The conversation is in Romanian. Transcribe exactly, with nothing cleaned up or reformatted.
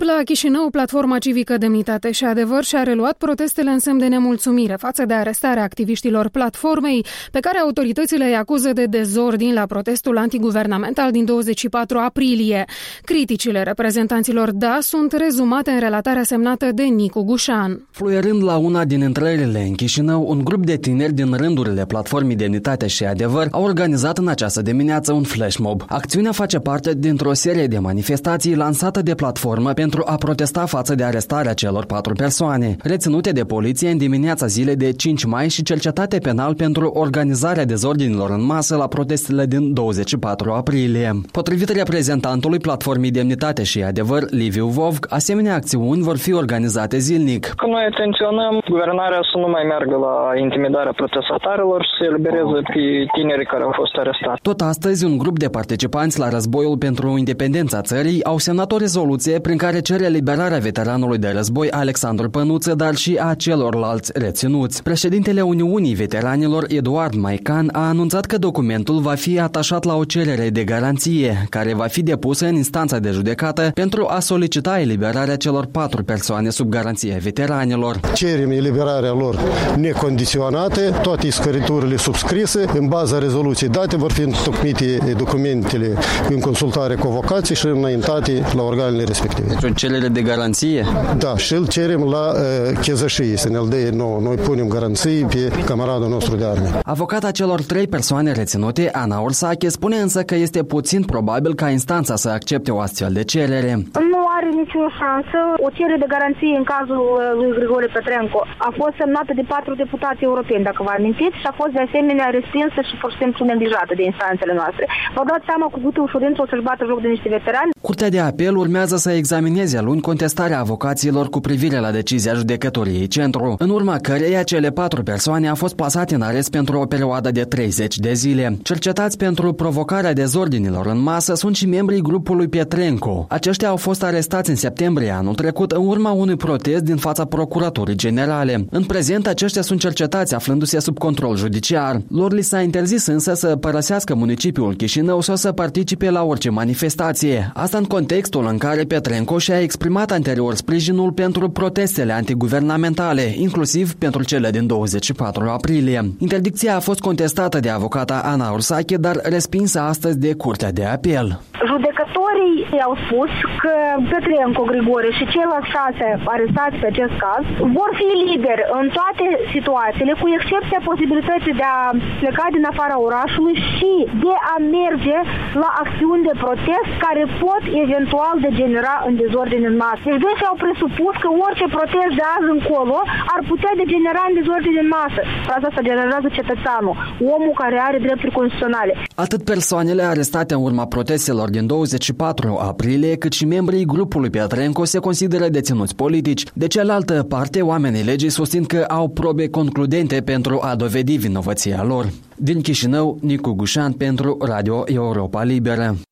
La Chișinău, Platforma Civică Demnitate și Adevăr și-a reluat protestele în semn de nemulțumire față de arestarea activiștilor platformei, pe care autoritățile îi acuză de dezordin la protestul antiguvernamental din douăzeci și patru aprilie. Criticile reprezentanților D A sunt rezumate în relatarea semnată de Nicu Gușan. Fluierând la una din intrările în Chișinău, un grup de tineri din rândurile Platformei Demnitate și Adevăr a organizat în această dimineață un flash mob. Acțiunea face parte dintr-o serie de manifestații lansată de platformă pentru a protesta față de arestarea celor patru persoane, reținute de poliție în dimineața zilei de cinci mai și cercetate penal pentru organizarea dezordinilor în masă la protestele din douăzeci și patru aprilie. Potrivit reprezentantului Platformei Demnitate și Adevăr, Liviu Vovg, asemenea acțiuni vor fi organizate zilnic. Că noi intenționăm guvernarea să nu mai meargă la intimidarea protestatarilor, să elibereze pe tinerii care au fost arestați. Tot astăzi, un grup de participanți la războiul pentru independența țării au semnat o rezoluție prin care cere eliberarea veteranului de război Alexandru Pănuță, dar și a celorlalți reținuți. Președintele Uniunii Veteranilor, Eduard Maican, a anunțat că documentul va fi atașat la o cerere de garanție, care va fi depusă în instanța de judecată pentru a solicita eliberarea celor patru persoane sub garanția veteranilor. Cerem eliberarea lor necondiționată, toate scăriturile subscrise, în baza rezoluției date vor fi întocmite documentele în consultare cu avocații și înaintate la organele respective. O cerere de garanție? Da, și îl cerem la uh, chezășie, să ne-l dea nouă. Noi punem garanții pe camaradul nostru de armă. Avocata celor trei persoane reținute, Ana Ursache, spune însă că este puțin probabil ca instanța să accepte o astfel de cerere. Nu are nicio șansă. O cerere de garanție în cazul lui Grigore Petrenco a fost semnată de patru deputați europeni, dacă vă amintiți, și a fost de asemenea respinsă și pur și simplu neglijată de instanțele noastre. Vă dați seama cu câtă ușurință o să-și bată joc de niște veterani? Curtea de apel urmează să examineze luni contestarea avocaților cu privire la decizia judecătoriei Centru, în urma căreia cele patru persoane au fost plasate în arest pentru o perioadă de treizeci de zile. Cercetați pentru provocarea dezordinilor în masă sunt și membrii grupului Petrenco. Aceștia au fost arestați în septembrie anul trecut în urma unui protest din fața Procuraturii Generale. În prezent, aceștia sunt cercetați aflându-se sub control judiciar. Lor li s-a interzis însă să părăsească municipiul Chișinău sau să participe la orice manifestație. Asta în contextul în care Petrenco și-a exprimat anterior sprijinul pentru protestele antiguvernamentale, inclusiv pentru cele din douăzeci și patru aprilie. Interdicția a fost contestată de avocata Ana Ursache, dar respinsă astăzi de Curtea de Apel. Judecătorii au spus că Petrenco Grigore și ceilalți șase arestați pe acest caz vor fi liberi în toate situațiile, cu excepția posibilității de a pleca din afara orașului și de a merge la acțiuni de protest care pot eventual degenera în dezordine în masă. Deci dânsii au presupus că orice protest de azi încolo ar putea degenera în dezordine în masă. Asta generează cetățeanul, omul care are drepturi constituționale. Atât persoanele arestate în urma protestelor din douăzeci și patru aprilie, cât și membrii grupului Petrenco se consideră deținuți politici. De cealaltă parte, oamenii legii susțin că au probe concludente pentru a dovedi vinovăția lor. Din Chișinău, Nicu Gușan pentru Radio Europa Liberă.